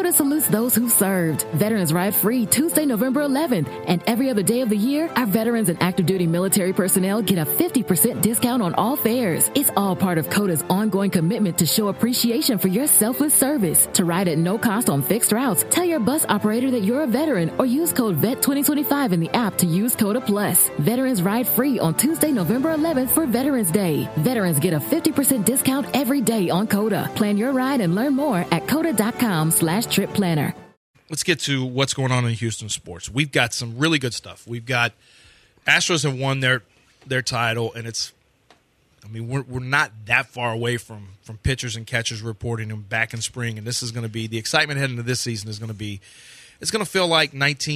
Coda salutes those who served. Veterans Ride Free Tuesday, November 11th. And every other day of the year, our veterans and active duty military personnel get a 50% discount on all fares. It's all part of Coda's ongoing commitment to show appreciation for your selfless service. To ride at no cost on fixed routes, tell your bus operator that you're a veteran or use code VET2025 in the app to use Coda Plus. Veterans Ride Free on Tuesday, November 11th for Veterans Day. Veterans get a 50% discount every day on Coda. Plan your ride and learn more at coda.com/trip planner. Let's get to what's going on in Houston sports. We've got some really good stuff. We've got Astros have won their title, and we're not that far away from pitchers and catchers reporting them back in spring, and this is going to be the excitement heading into this season is going to be it's going to feel like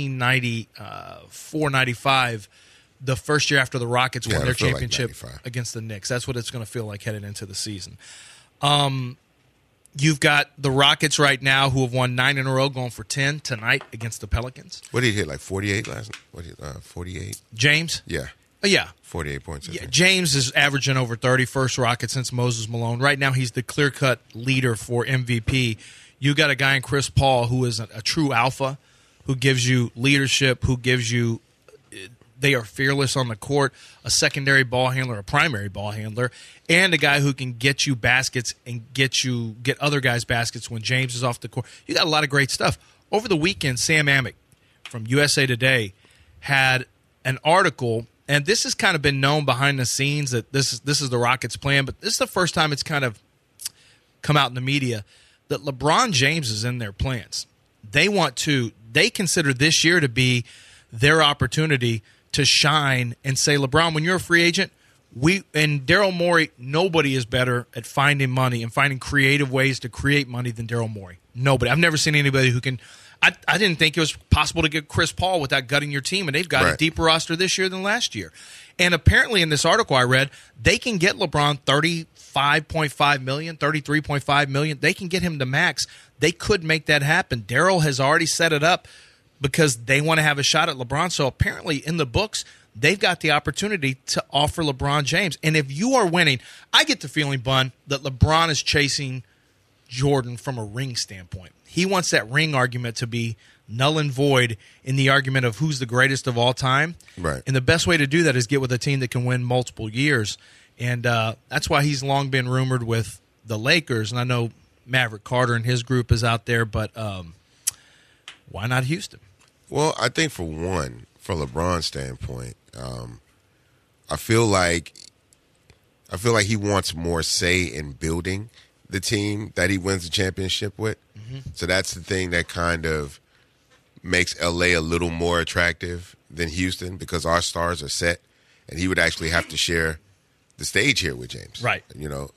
1994-95, the first year after the Rockets won their championship against the Knicks. That's what it's going to feel like headed into the season. You've got the Rockets right now who have won 9 in a row, going for 10 tonight against the Pelicans. What did he hit, like 48 last night? 48? James? Yeah. Yeah. 48 points. Yeah, James is averaging over 30, first Rocket since Moses Malone. Right now he's the clear-cut leader for MVP. You got a guy in Chris Paul who is a true alpha, who gives you leadership, who gives you they are fearless on the court, a secondary ball handler, a primary ball handler, and a guy who can get you baskets and get other guys baskets when James is off the court. You got a lot of great stuff. Over the weekend, Sam Amick from USA Today had an article, and this has kind of been known behind the scenes that this is the Rockets' plan, but this is the first time it's kind of come out in the media that LeBron James is in their plans. They consider this year to be their opportunity to shine and say, LeBron, when you're a free agent, and Daryl Morey, nobody is better at finding money and finding creative ways to create money than Daryl Morey. Nobody. I've never seen anybody who can. I didn't think it was possible to get Chris Paul without gutting your team, and they've got a deeper roster this year than last year. And apparently in this article I read, they can get LeBron $35.5 million, $33.5 million. They can get him to max. They could make that happen. Daryl has already set it up because they want to have a shot at LeBron. So apparently in the books, they've got the opportunity to offer LeBron James. And if you are winning, I get the feeling, Bun, that LeBron is chasing Jordan from a ring standpoint. He wants that ring argument to be null and void in the argument of who's the greatest of all time. Right. And the best way to do that is get with a team that can win multiple years. And that's why he's long been rumored with the Lakers. And I know Maverick Carter and his group is out there, but why not Houston? Well, I think for LeBron's standpoint, I feel like he wants more say in building the team that he wins the championship with. Mm-hmm. So that's the thing that kind of makes LA a little more attractive than Houston, because our stars are set, and he would actually have to share the stage here with James. Right. You know,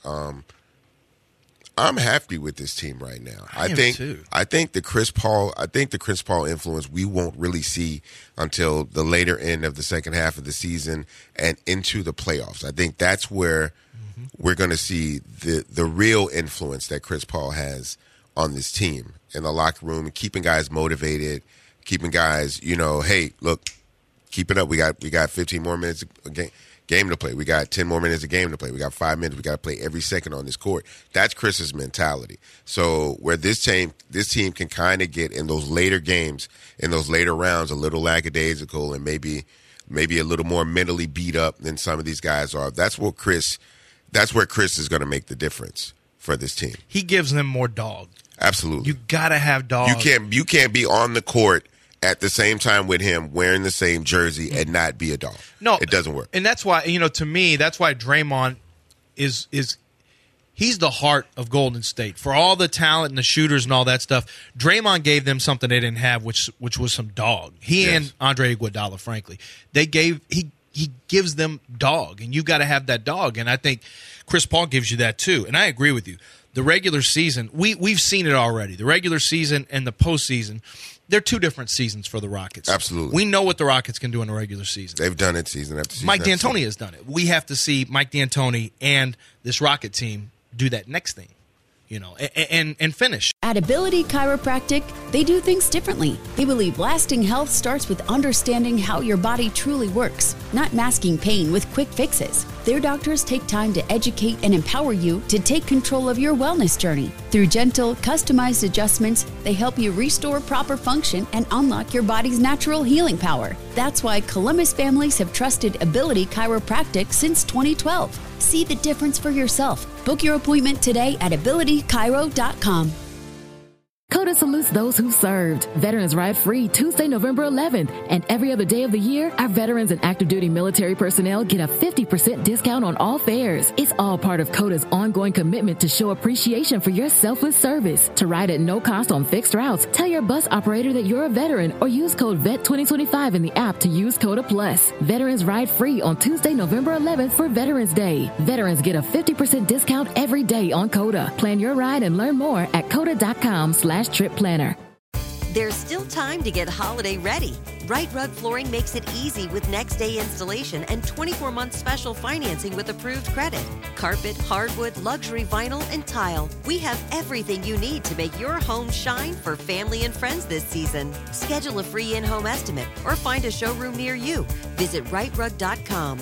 I'm happy with this team right now. I think the Chris Paul influence we won't really see until the later end of the second half of the season and into the playoffs. I think that's where we're going to see the real influence that Chris Paul has on this team in the locker room, keeping guys motivated, keeping guys, hey, look, keep it up. We got 15 more minutes a game to play. We got 10 more minutes of game to play. We got 5 minutes. We got to play every second on this court. That's Chris's mentality. So where this team can kind of get in those later games, in those later rounds, a little lackadaisical and maybe a little more mentally beat up than some of these guys are. That's where Chris is going to make the difference for this team. He gives them more dog. Absolutely. You got to have dog. You can't be on the court at the same time with him wearing the same jersey and not be a dog. No, it doesn't work. And that's why, to me, that's why Draymond is he's the heart of Golden State. For all the talent and the shooters and all that stuff, Draymond gave them something they didn't have, which was some dog. He and Andre Iguodala, frankly, he gives them dog, and you got to have that dog. And I think Chris Paul gives you that too. And I agree with you. The regular season, we've seen it already. The regular season and the postseason, they're two different seasons for the Rockets. Absolutely. We know what the Rockets can do in the regular season. They've done it season after season. Mike D'Antoni has done it. We have to see Mike D'Antoni and this Rocket team do that next thing, and finish. At Ability Chiropractic, They do things differently. They believe lasting health starts with understanding how your body truly works, not masking pain with quick fixes. Their doctors take time to educate and empower you to take control of your wellness journey. Through gentle, customized adjustments, they help you restore proper function and unlock your body's natural healing power. That's why Columbus families have trusted Ability Chiropractic since 2012. See the difference for yourself. Book your appointment today at abilitychiro.com. COTA salutes those who served. Veterans Ride Free Tuesday, November 11th. And every other day of the year, our veterans and active duty military personnel get a 50% discount on all fares. It's all part of COTA's ongoing commitment to show appreciation for your selfless service. To ride at no cost on fixed routes, tell your bus operator that you're a veteran or use code VET2025 in the app to use COTA Plus. Veterans Ride Free on Tuesday, November 11th for Veterans Day. Veterans get a 50% discount every day on COTA. Plan your ride and learn more at COTA.com/trip planner. There's still time to get holiday ready. Right Rug Flooring makes it easy with next day installation and 24-month special financing with approved credit. Carpet, hardwood, luxury vinyl, and tile. We have everything you need to make your home shine for family and friends this season. Schedule a free in-home estimate or find a showroom near you. Visit rightrug.com,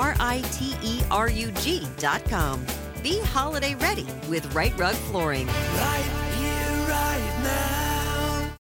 RITERUG.com. Be holiday ready with Right Rug Flooring. Right here, right now.